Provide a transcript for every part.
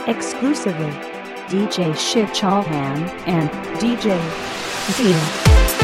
Exclusively, DJ Shiv Chauhan and DJ Zia.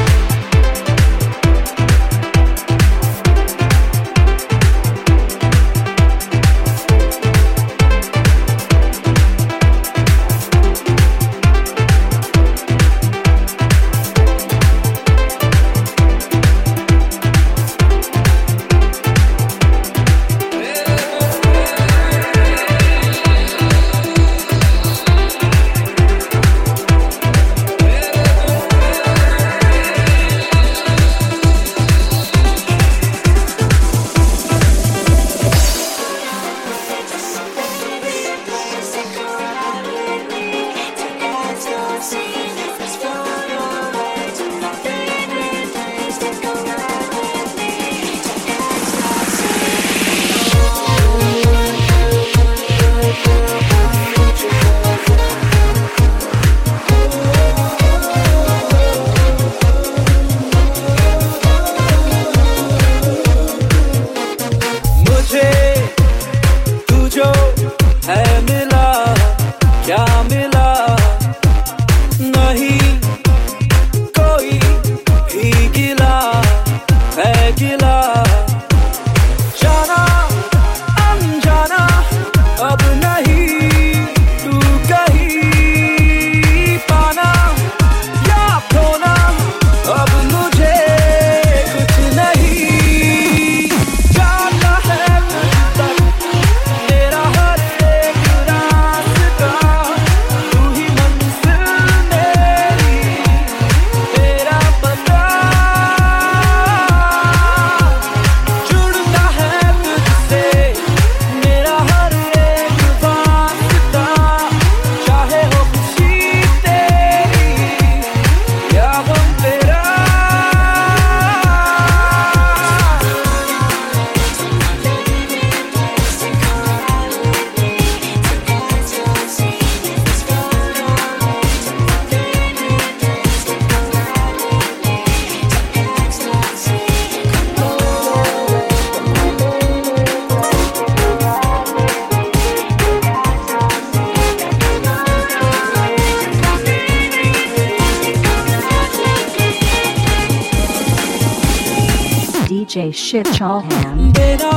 DJ Shiv Chauhan.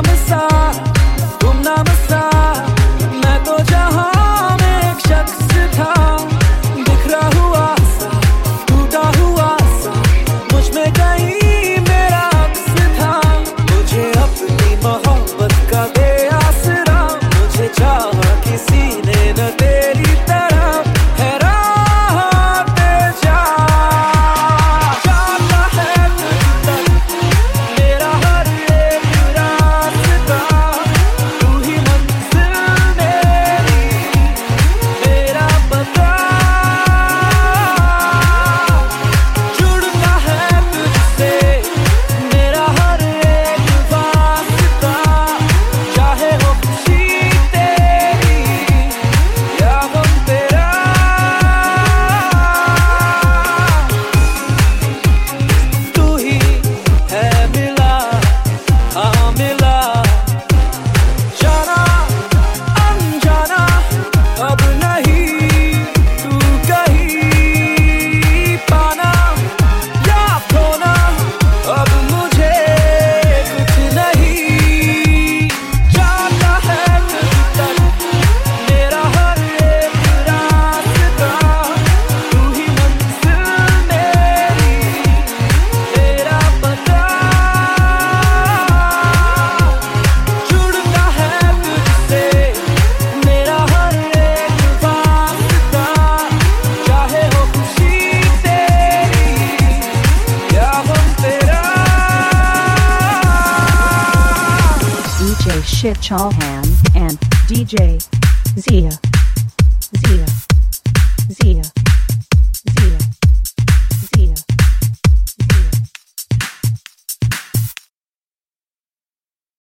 मैं तो जहां में एक शख्स था, बिखरा हुआ सा, टूटा हुआ सा, मुझ में कहीं मेरा अक्स था। मुझे अपनी मोहब्बत का दे आसरा, मुझे चाहा किसी ने न तेरी तरह, है राह पे जा, जाता है तुझ तक मेरा हर एक रास्ता, तू ही मंजिल मेरी, मेरा पता, जुड़ता है तुझसे मेरा हर एक वास्ता, चाहे हो खुशी तेरी या गम तेरा, तू ही है मिला, हाँ मिला, जाना अनजाना अब नहीं, तू कहीं पाना या खोना, अब मुझे कुछ नहीं, जाता है तुझ तक मेरा हर एक रास्ता, तू ही मंजिल मेरी, मेरा पता, जुड़ता है तुझसे मेरा हर एक वास्ता, चाहे हो खुशी तेरी या गम तेरा। DJ Shiv Chauhan and DJ Zia.